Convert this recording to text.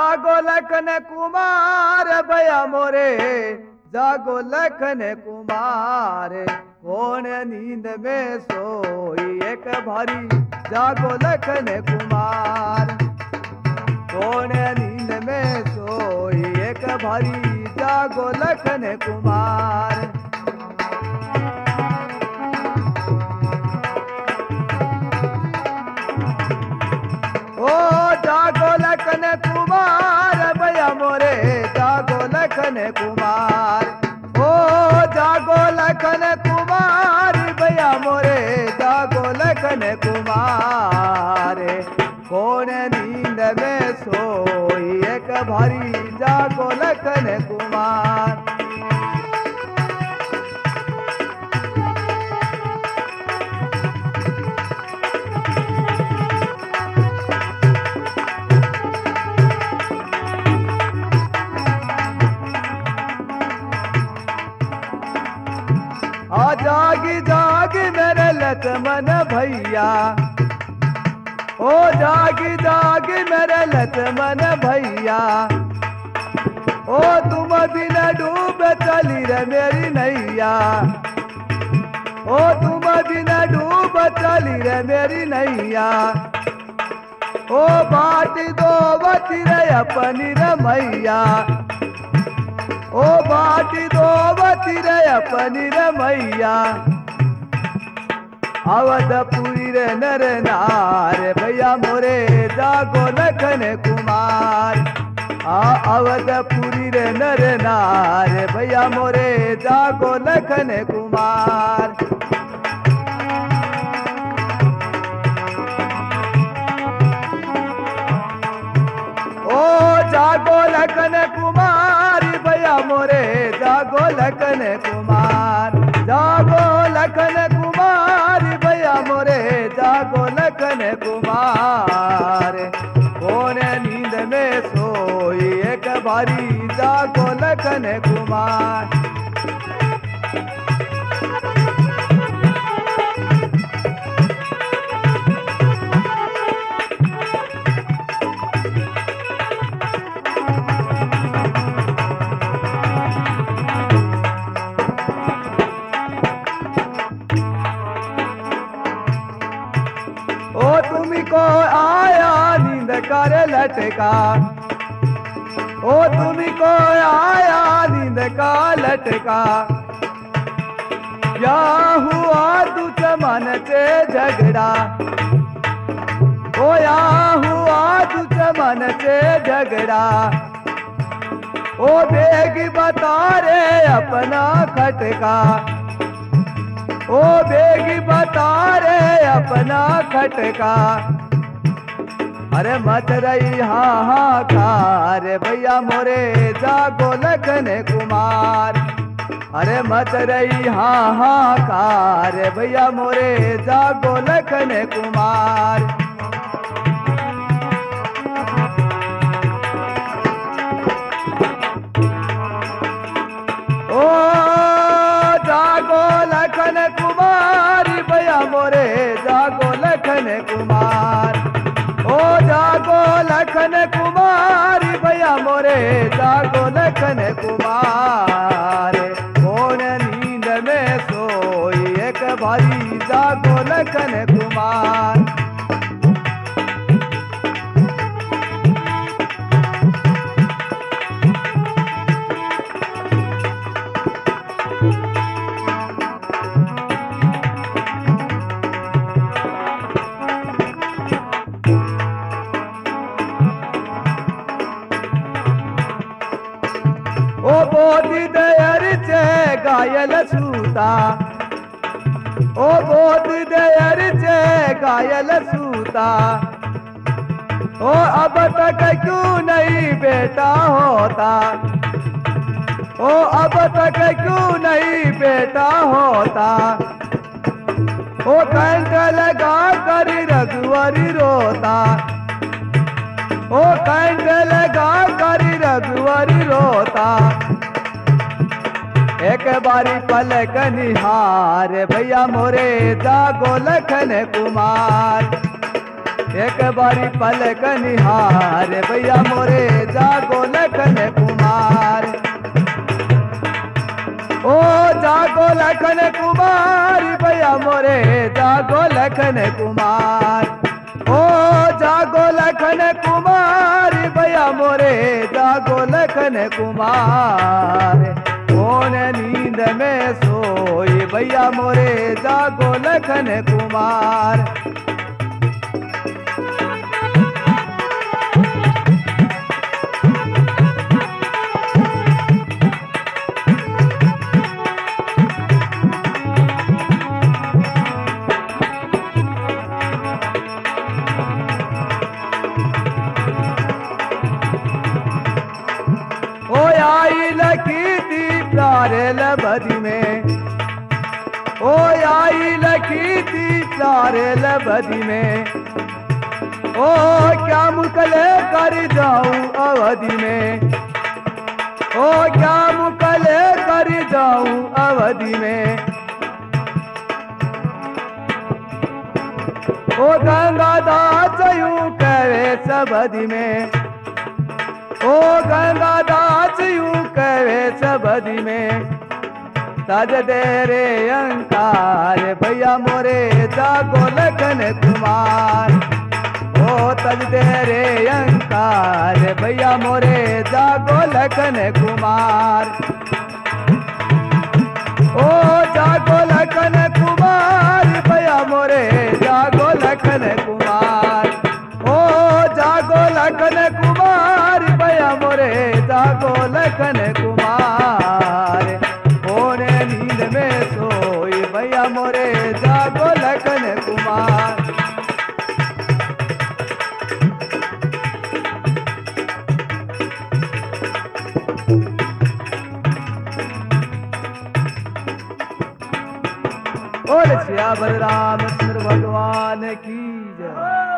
जागो लखन कुमार भैया मोरे, जागो लखन कुमार। कौन नींद में सोई एक भारी, जागो लखन कुमार। कौन नींद में सोई एक भारी, जागो लखन कुमार। ओ जागो लखन कुमार भैया मोरे, जागो लखन कुमार। ओ जागो लखन कुमार भैया मोरे, जागो लखन कुमार। कौन नींद में सोई एक भारी, जागो लखन कुमार। आ जागी जागी मेरे लक्ष्मण भैया, ओ जागी जागी मेरे लक्ष्मण भैया। ओ तुम बिन डूब चली रे मेरी नैया, ओ तुम बिन डूब चली रे मेरी नैया। ओ बाट दो बती रे अपनी रे मैया, ओ बाटी दो बती रे अपनी रे मैया। अवधपुरी रे नर नार भैया मोरे, जागो लखन कुमार। अवधपुरी रे नर नार भैया मोरे, जागो लखन कुमार। ओ जागो लखन कुमार भैया मोरे, जागो लखन कुमार। जागो लखन कुमार भैया मोरे, जागो लखन कुमार। कौन नींद में सोई एक भारी, जागो लखन कुमार। ओ तुमको आया नींद कर लटका, ओ तुमको आया नींद का लटका। या हुआ दुश्मन से झगड़ा, ओ या हुआ दुश्मन से झगड़ा। ओ बेग बता रे अपना खटका, ओ बेगी बता रे अपना खटका। अरे मच रही हाहाकार भैया मोरे, जागो लखन कुमार। अरे मच रही हाहाकार भैया मोरे, जागो लखन कुमार। ओ जागो लखन कुमार भैया मोरे, जागो लखन कुमार। ओ जागो लखन कुमार भैया मोरे, जागो लखन कुमार। कौन नींद में सोई एक भारी, जागो लखन कुमार। ओ बोधी दयर से घायल सूता, ओ बोधी दयर से घायल सूता। ओ अब तक क्यों नहीं बेटा होता, ओ अब तक क्यों नहीं बेटा होता। ओ कंठ लगा कर रघुवरी रोता, ओ कंठ लगा कर रघुवरी रोता। एक बारी पलक निहार भैया मोरे, जागो लखन कुमार। एक बारी पलक निहार भैया मोरे जागो लखन कुमार। ओ जागो लखन कुमार भैया मोरे जागो लखन कुमार। ओ जागो लखन कुमार भैया मोरे जागो लखन कुमार। कौन नींद में सोई भैया मोरे जागो लखन कुमार। ओ आई लखी थी प्यारे लबदी में। ओ आई लखी थी प्यारे लबदी में। ओ क्या मुकले कर जाऊं अवधि में। ओ क्या मुकले कर जाऊं अवधि में। ओ गंगा दास यूं कहे सबधि में। ओ गंगा दास यूं कहे सबधि में। तज दे रे अंकार भैया मोरे जागो लखन कुमार। ओ तज दे रे अंकार भैया मोरे जागो लखन कुमार। ओ जागो लखन कुमार भैया मोरे जागो लखन कुमार। ओ जागो लखन कुमार भैया मोरे जागो लखन कुमार। कौन नींद में सोई भैया मोरे जागो लखन कुमार। और श्यावर रामचंद्र भगवान की जय।